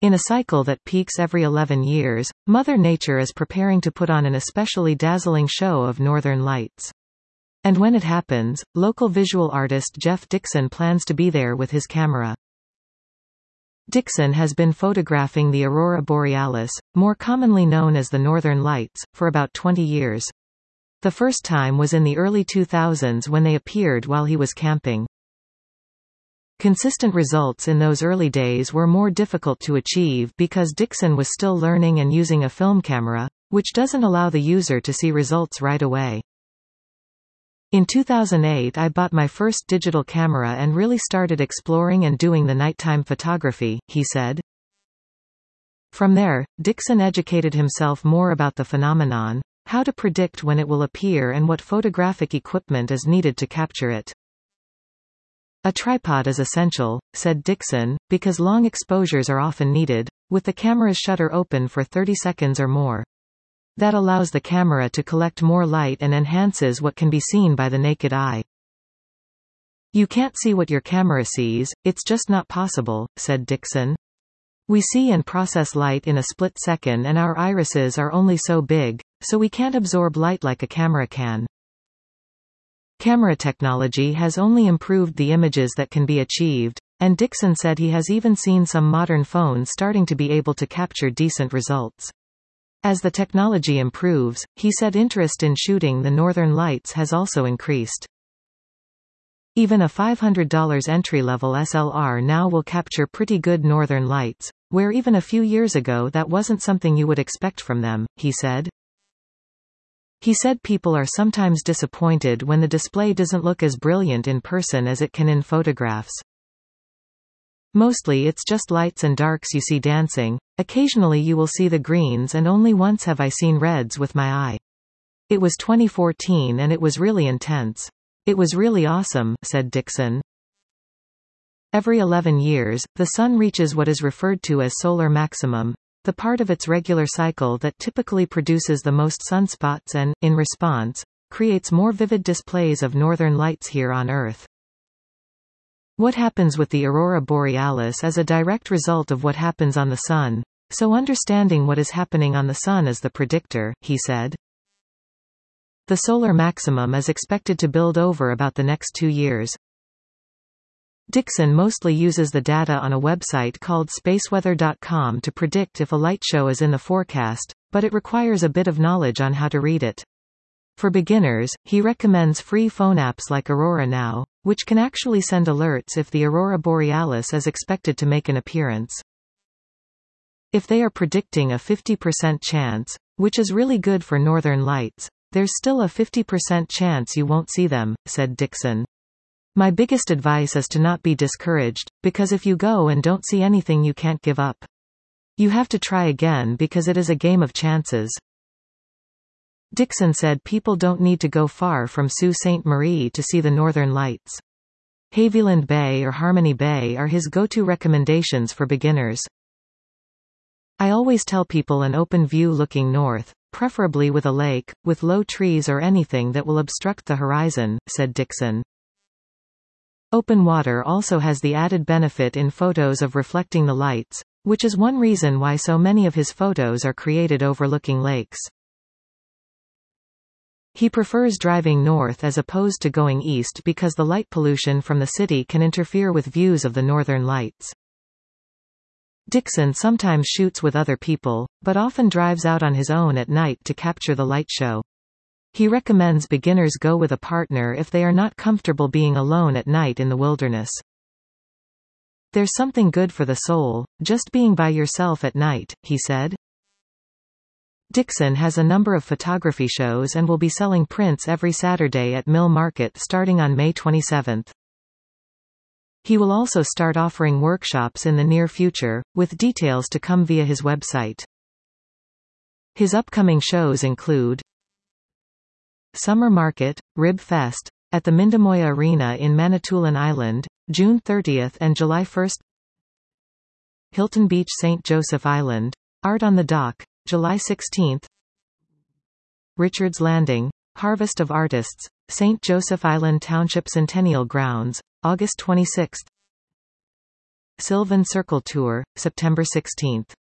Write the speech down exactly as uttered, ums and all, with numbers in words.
In a cycle that peaks every eleven years, Mother Nature is preparing to put on an especially dazzling show of northern lights. And when it happens, local visual artist Jeff Dixon plans to be there with his camera. Dixon has been photographing the aurora borealis, more commonly known as the Northern Lights, for about twenty years. The first time was in the early two thousands when they appeared while he was camping. Consistent results in those early days were more difficult to achieve because Dixon was still learning and using a film camera, which doesn't allow the user to see results right away. In two thousand eight I bought my first digital camera and really started exploring and doing the nighttime photography, he said. From there, Dixon educated himself more about the phenomenon, how to predict when it will appear and what photographic equipment is needed to capture it. A tripod is essential, said Dixon, because long exposures are often needed, with the camera's shutter open for thirty seconds or more. That allows the camera to collect more light and enhances what can be seen by the naked eye. You can't see what your camera sees, it's just not possible, said Dixon. We see and process light in a split second and our irises are only so big, so we can't absorb light like a camera can. Camera technology has only improved the images that can be achieved, and Dixon said he has even seen some modern phones starting to be able to capture decent results. As the technology improves, he said interest in shooting the Northern Lights has also increased. Even a five hundred dollar entry-level S L R now will capture pretty good Northern Lights, where even a few years ago that wasn't something you would expect from them, he said. He said people are sometimes disappointed when the display doesn't look as brilliant in person as it can in photographs. Mostly it's just lights and darks you see dancing, occasionally you will see the greens and only once have I seen reds with my eye. It was twenty fourteen and it was really intense. It was really awesome, said Dixon. Every eleven years, the sun reaches what is referred to as solar maximum, the part of its regular cycle that typically produces the most sunspots and, in response, creates more vivid displays of northern lights here on Earth. What happens with the aurora borealis is a direct result of what happens on the sun, so understanding what is happening on the sun is the predictor, he said. The solar maximum is expected to build over about the next two years. Dixon mostly uses the data on a website called spaceweather dot com to predict if a light show is in the forecast, but it requires a bit of knowledge on how to read it. For beginners, he recommends free phone apps like Aurora Now, which can actually send alerts if the aurora borealis is expected to make an appearance. If they are predicting a fifty percent chance, which is really good for northern lights, there's still a fifty percent chance you won't see them, said Dixon. My biggest advice is to not be discouraged, because if you go and don't see anything you can't give up. You have to try again because it is a game of chances. Dixon said people don't need to go far from Sault Ste. Marie to see the northern lights. Haviland Bay or Harmony Bay are his go-to recommendations for beginners. I always tell people an open view looking north, preferably with a lake, with low trees or anything that will obstruct the horizon, said Dixon. Open water also has the added benefit in photos of reflecting the lights, which is one reason why so many of his photos are created overlooking lakes. He prefers driving north as opposed to going east because the light pollution from the city can interfere with views of the northern lights. Dixon sometimes shoots with other people, but often drives out on his own at night to capture the light show. He recommends beginners go with a partner if they are not comfortable being alone at night in the wilderness. There's something good for the soul, just being by yourself at night, he said. Dixon has a number of photography shows and will be selling prints every Saturday at Mill Market starting on May twenty-seventh. He will also start offering workshops in the near future, with details to come via his website. His upcoming shows include Summer Market, Rib Fest, at the Mindamoya Arena in Manitoulin Island, June thirtieth and July first. Hilton Beach, Saint Joseph Island, Art on the Dock, July sixteenth. Richards Landing, Harvest of Artists, Saint Joseph Island Township Centennial Grounds, August twenty-sixth. Sylvan Circle Tour, September sixteenth.